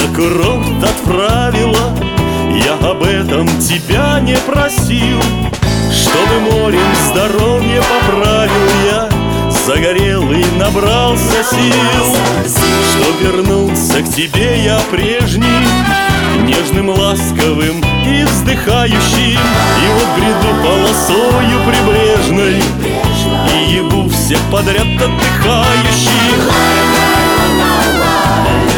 на курорт отправила. Я об этом тебя не просил, чтобы морем здоровье поправил я, загорелый набрался сил. Чтоб вернуться к тебе я прежним, нежным, ласковым и вздыхающим. И вот бреду полосою прибрежной и ебу всех подряд отдыхающих.